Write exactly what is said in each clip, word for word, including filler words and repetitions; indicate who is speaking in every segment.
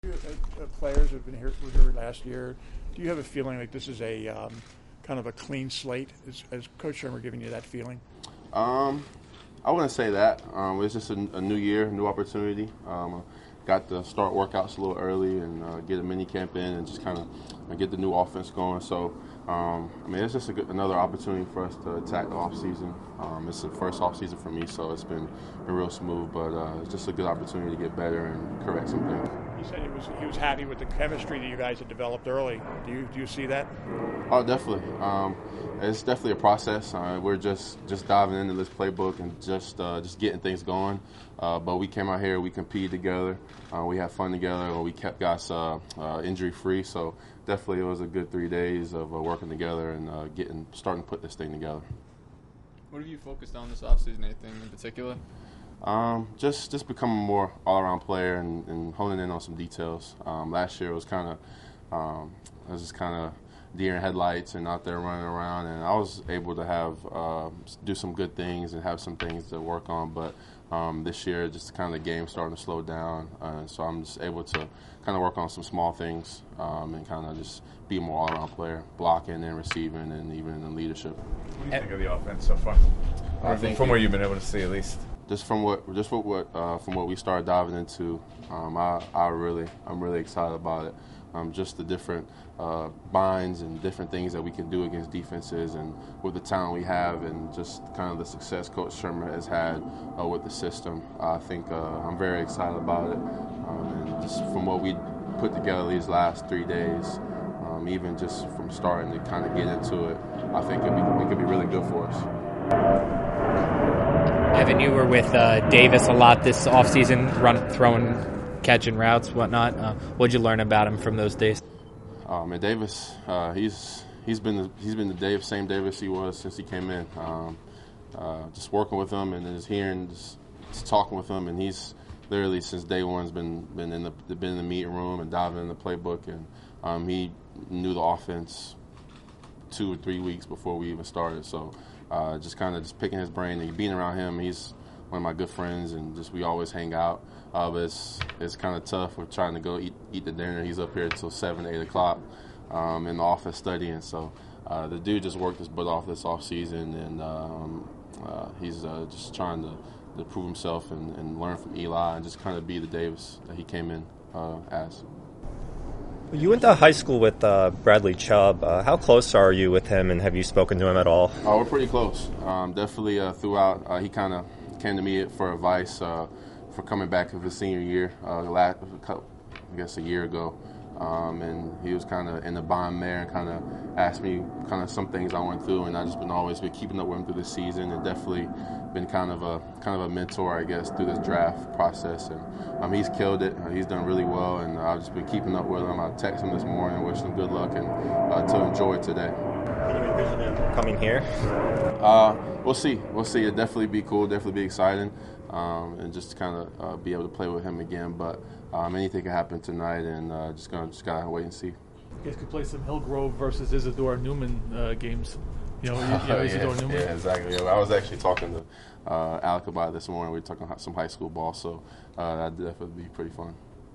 Speaker 1: You, uh, players who have been here, were here last year. Do you have a feeling like this is a um, kind of a clean slate? Is, is Coach Shurmur giving you that feeling?
Speaker 2: Um, I wouldn't say that. Um, it's just a, a new year, new opportunity. Um, got to start workouts a little early and uh, get a mini camp in and just kind of get the new offense going. So, um, I mean, it's just a good, another opportunity for us to attack the off season. Um, it's the first off season for me, so it's been, been real smooth. But uh, it's just a good opportunity to get better and correct some things.
Speaker 1: He said he was he was happy with the chemistry that you guys had developed early. Do you do you see that?
Speaker 2: Oh, definitely. Um, it's definitely a process. Uh, we're just, just diving into this playbook and just uh, just getting things going. Uh, but we came out here, we competed together, uh, we had fun together, and we kept guys uh, uh, injury free. So definitely, it was a good three days of uh, working together and uh, getting starting to put this thing together.
Speaker 3: What have you focused on this offseason? Anything in particular?
Speaker 2: Um, just just becoming a more all-around player and, and honing in on some details. Um, last year was kind of um, I was just kind of deer in headlights and out there running around, and I was able to have uh, do some good things and have some things to work on. But um, this year, just kind of the game starting to slow down, uh, so I'm just able to kind of work on some small things um, and kind of just be a more all-around player, blocking and receiving, and even in leadership.
Speaker 4: What do you think of the offense so far?
Speaker 2: I think
Speaker 4: from what you've been able to see, at least.
Speaker 2: Just from what, just what, what uh, from what we started diving into, um, I, I really, I'm really excited about it. Um, just the different uh, binds and different things that we can do against defenses, and with the talent we have, and just kind of the success Coach Shurmur has had uh, with the system. I think uh, I'm very excited about it, um, and just from what we put together these last three days, um, even just from starting to kind of get into it, I think it'd be, it could be really good for us.
Speaker 5: Evan, you were with uh, Davis a lot this offseason, run, throwing, catching routes, whatnot. Uh, what'd you learn about him from those days?
Speaker 2: Oh man, Davis, uh, he's he's been the, he's been the Dave, same Davis he was since he came in. Um, uh, just working with him and just hearing, just, just talking with him, and he's literally since day one's been been in the been in the meeting room and diving in the playbook, and um, he knew the offense two or three weeks before we even started. So. Uh, just kind of just picking his brain and being around him. He's one of my good friends, and just we always hang out. Uh, but it's it's kind of tough. We're trying to go eat eat the dinner. He's up here until seven, eight o'clock um, in the office studying. So uh, the dude just worked his butt off this off season, and um, uh, he's uh, just trying to, to prove himself and, and learn from Eli and just kind of be the Davis that he came in uh, as.
Speaker 6: You went to high school with uh, Bradley Chubb. Uh, how close are you with him, and have you spoken to him at all?
Speaker 2: Oh, we're pretty close. Um, definitely uh, throughout. Uh, he kind of came to me for advice uh, for coming back of his senior year, uh, last, I guess a year ago. Um, and he was kind of in the bond there and kind of asked me kind of some things I went through, and I've just been always been keeping up with him through the season, and definitely been kind of a kind of a mentor, I guess, through this draft process. And um, he's killed it. Uh, he's done really well, and I've just been keeping up with him. I texted him this morning, wishing him good luck, and uh, to enjoy it today.
Speaker 6: Can you envision him coming here?
Speaker 2: Uh, we'll see. We'll see. It'd definitely be cool. Definitely be exciting, um, and just kind of uh, be able to play with him again. But um, anything can happen tonight, and uh, just gonna just gotta wait and see.
Speaker 7: You guys could play some Hillgrove versus Isidore Newman uh, games. You know, you, you know
Speaker 2: oh,
Speaker 7: Isidore
Speaker 2: yeah,
Speaker 7: Newman.
Speaker 2: Yeah, exactly. I was actually talking to uh, Alec about it this morning. We were talking some high school ball, so uh, that'd definitely be pretty fun.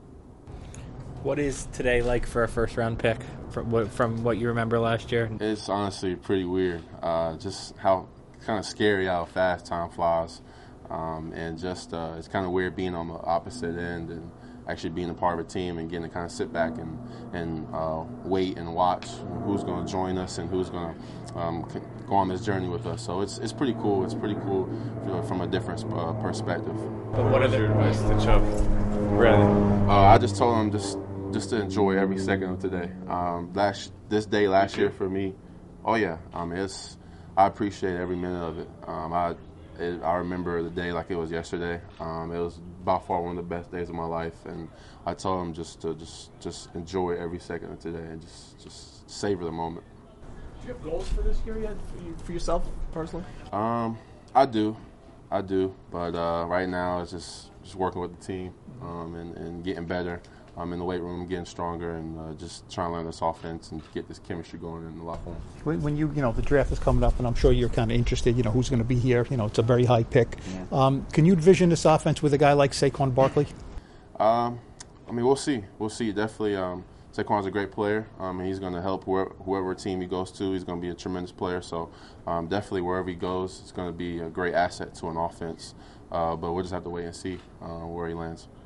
Speaker 5: What is today like for a first-round pick from what, from what you remember last year?
Speaker 2: It's honestly pretty weird. Uh, just how kind of scary how fast time flies, um, and just uh, it's kind of weird being on the opposite end and actually being a part of a team and getting to kind of sit back and and uh, wait and watch who's going to join us and who's going to um, go on this journey with us. So it's it's pretty cool. It's pretty cool from a different uh, perspective.
Speaker 4: But what is your advice to Chubb? Really?
Speaker 2: Uh, I just told him just just to enjoy every second of today. Um, last this day last year for me, oh yeah, I mean it's I appreciate every minute of it. Um, I it, I remember the day like it was yesterday. Um, it was by far one of the best days of my life, and I told him just to just just enjoy every second of today and just just savor the moment.
Speaker 7: Do you have goals for this year yet for, you, for yourself personally?
Speaker 2: Um, I do, I do, but uh, right now it's just just working with the team um, and, and getting better. I'm in the weight room, getting stronger, and uh, just trying to learn this offense and get this chemistry going in the locker room.
Speaker 1: When, when you, you know, the draft is coming up, and I'm sure you're kind of interested, you know, who's going to be here. You know, it's a very high pick. Yeah. Um, can you envision this offense with a guy like Saquon Barkley?
Speaker 2: Um, I mean, we'll see. We'll see. Definitely, um, Saquon's a great player, um, and he's going to help whoever, whoever team he goes to. He's going to be a tremendous player. So um, definitely, wherever he goes, it's going to be a great asset to an offense. Uh, but we'll just have to wait and see uh, where he lands.